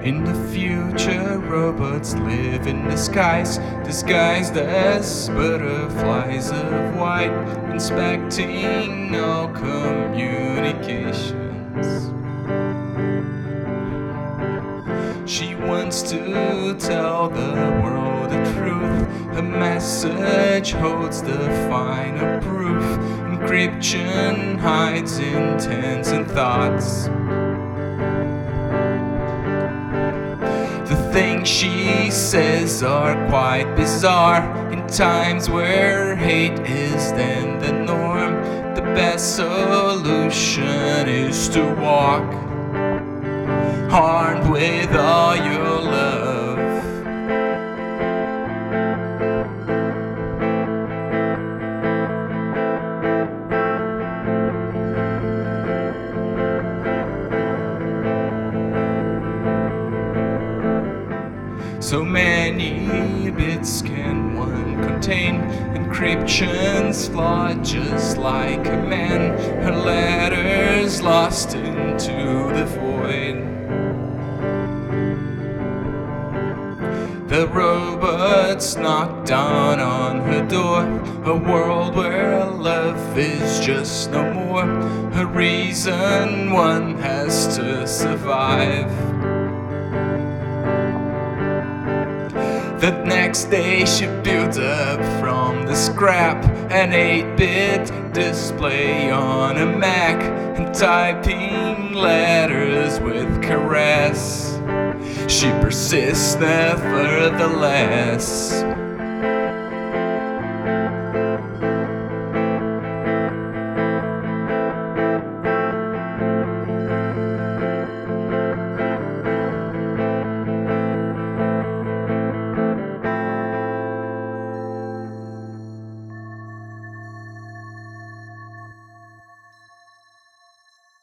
In the future, robots live in disguise, disguised as butterflies of white, inspecting all communications. She wants to tell the world the truth. Her message holds the final proof. Encryption hides intents and thoughts. The things she says are quite bizarre. In times where hate is then the norm, the best solution is to walk armed with all your love. So many bits can one contain. Encryption's flawed just like a man. Her letters lost into the void. The robots knock down on her door. A world where love is just no more. A reason one has to survive. The next day she built up from the scrap an 8-bit display on a Mac, and typing letters with caress, she persists nevertheless.